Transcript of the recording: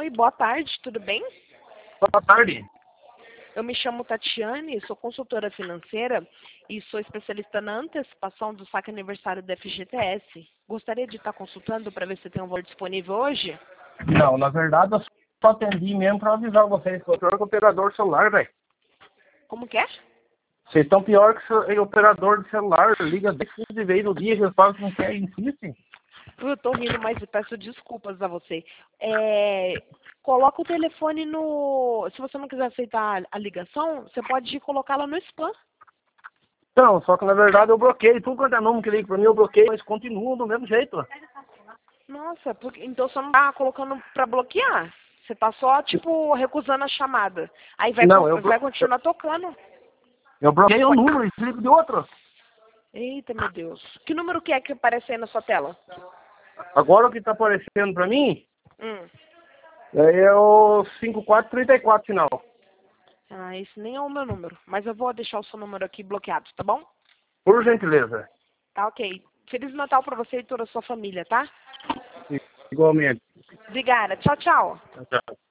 Oi, boa tarde, tudo bem? Boa tarde. Eu me chamo Tatiane, sou consultora financeira e sou especialista na antecipação do saque aniversário da FGTS. Gostaria de estar consultando para ver se tem um valor disponível hoje? Não, na verdade eu só atendi mesmo para avisar vocês, que eu tô pior que operador de celular, velho. Como que é? Vocês estão pior que operador de celular, liga 10 vezes no dia, que eu falo que não quer e insiste. Eu tô rindo, mas eu peço desculpas a você. Coloca o telefone no... Se você não quiser aceitar a ligação, você pode colocá-la no spam. Não, só que na verdade eu bloqueei, tudo quanto é nome que liga pra mim eu bloqueei, mas continua do mesmo jeito. Nossa, então você não tá colocando pra bloquear. Você tá só, tipo, recusando a chamada. Aí Não, vai continuar tocando. eu bloqueei um número e ligo de outro. Eita, meu Deus. Que número que é que aparece aí na sua tela? Agora o que tá aparecendo pra mim Hum. é o 5434 final. Ah, esse nem é o meu número. Mas eu vou deixar o seu número aqui bloqueado, tá bom? Por gentileza. Tá, ok. Feliz Natal pra você e toda a sua família, tá? Igualmente. Obrigada. Tchau, tchau. Tchau.